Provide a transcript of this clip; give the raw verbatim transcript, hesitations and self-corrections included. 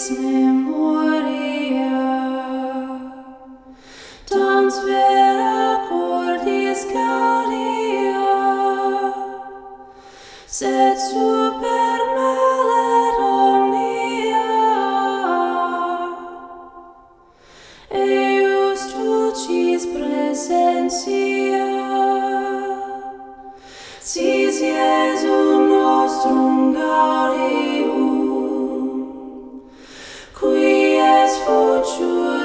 memoria, dans vera cordis gaudia, sed super malerum mia, eius dulcis presentia, sis Iesum nostrum gaudium, qui es futur